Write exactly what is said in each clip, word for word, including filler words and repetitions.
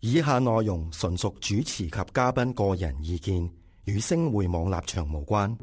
以下內容純屬主持及嘉賓個人意見，與星匯網立場無關。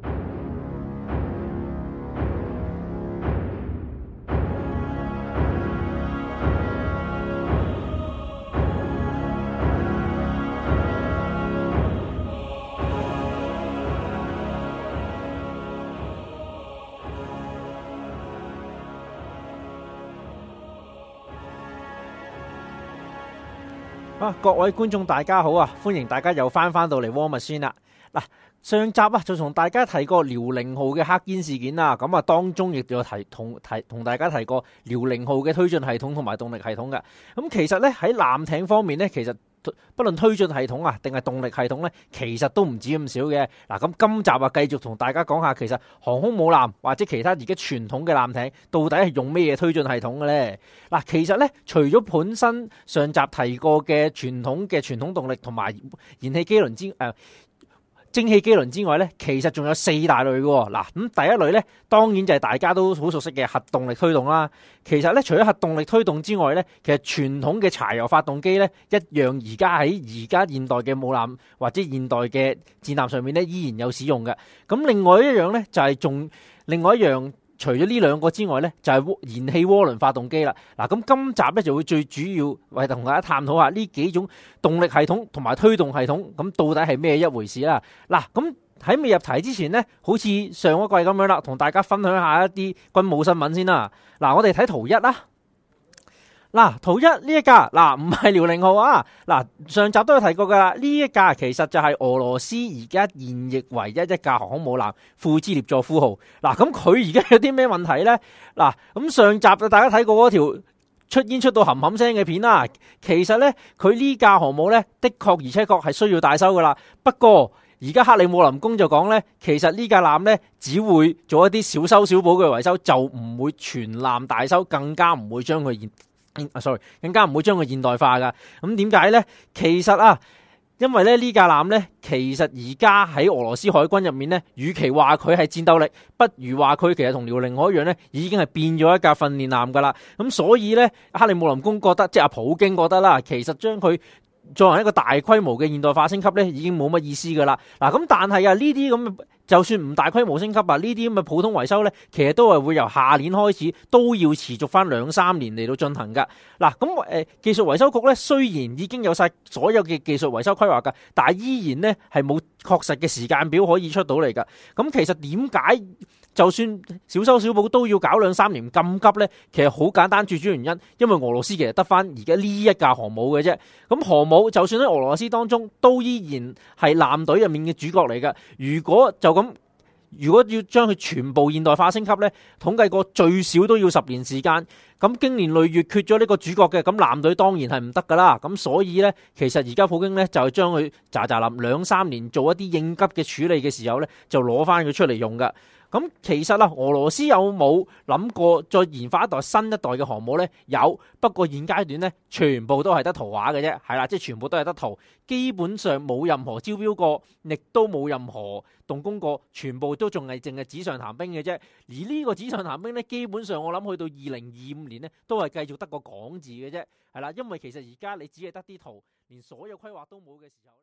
啊！各位觀眾大家好啊，歡迎大家又翻翻到嚟 War Machine啦。嗱，上集啊就同大家提過遼寧號嘅黑煙事件啦，咁啊當中亦有提同提同大家提過遼寧號嘅推進系統同埋動力系統嘅。咁其實咧喺艦艇方面咧，其實不論推進系統啊定係動力系統咧，其實都唔止咁少嘅。嗱，咁今集啊繼續同大家講下，其實航空母艦或者其他而家傳統嘅艦艇到底係用咩嘢推進系統嘅咧？嗱，其實咧除咗本身上集提過嘅傳統嘅傳統動力同埋燃氣機輪之誒。呃蒸汽機輪之外咧，其實仲有四大類嘅喎。嗱，咁第一類咧，當然就係大家都好熟悉嘅核動力推動啦。其實咧，除咗核動力推動之外咧，其實傳統嘅柴油發動機咧，一樣而家喺而家現代嘅母艦或者現代嘅戰艦上面咧，依然有使用嘅。咁另外一樣咧，就係仲另外一樣。除咗呢兩個之外呢，就係、是、燃氣渦輪發動機啦。嗱，咁今集呢就會最主要為同大家探討下呢幾種動力系統同埋推動系統，咁到底係咩一回事啦？嗱，咁喺未入題之前呢，好似上一季咁樣啦，同大家分享一下一啲軍務新聞先啦。嗱，我哋睇圖一啦。嗱，圖一呢一架嗱唔係遼寧號啊，嗱上集都有提過噶啦，呢一架其實就係俄羅斯而家現役唯一一架航空母艦庫茲列佐夫號。嗱，咁佢而家有啲咩問題呢？嗱，咁上集就大家睇過嗰條出煙出到冚冚聲嘅片啦，其實呢，佢呢架航母呢，的確而且確係需要大修噶啦。不過而家克里姆林宮就講呢，其實呢架艦呢，只會做一啲小修小補嘅維修，就唔會全艦大修，更加唔會將佢現啊，sorry，更加唔會將佢現代化噶。咁點解呢？其實啊，因為咧呢架艦呢，其實而家喺俄羅斯海軍入面呢，與其話佢係戰鬥力，不如話佢其實同遼寧號一樣呢，已經係變咗一架訓練艦噶啦。咁所以呢，克里姆林宮覺得，即係阿普京覺得啦，其實將佢作為一個大規模嘅現代化升級呢，已經冇乜意思噶啦。嗱，咁但係啊，呢啲咁嘅就算唔大規模升級啊，呢啲咁嘅普通維修呢，其實都係會由下年開始都要持續翻兩三年嚟到進行噶。嗱，咁誒技術維修局呢，雖然已經有晒所有嘅技術維修規劃噶，但係依然呢係冇確實嘅時間表可以出到嚟噶。咁其實點解就算小修小補都要搞兩三年咁急呢？其實好簡單，最主要原因，因為俄羅斯其實得翻而家呢一架航母嘅啫。咁航母就算喺俄羅斯當中，都依然係艦隊入面嘅主角嚟噶。如果就咁，如果要將佢全部現代化升級呢，統計過最少都要十年時間。咁經年累月缺咗呢個主角嘅，咁艦隊當然係唔得噶啦。咁所以呢，其實而家普京呢，就係將佢喳喳冧兩三年做一啲應急嘅處理嘅時候呢，就攞翻佢出嚟用噶。咁其實啊，俄羅斯有冇諗過再研發一代新一代嘅航母呢？有，不過現階段呢，全部都係得圖畫嘅啫，係啦，即係全部都係得圖，基本上冇任何招標過，亦都冇任何動工過，全部都仲係淨係紙上談兵嘅啫。而呢個紙上談兵呢，基本上我諗去到二零二五年呢，都係繼續得個講字嘅啫，係啦，因為其實而家你只係得啲圖，連所有規劃都冇嘅時候。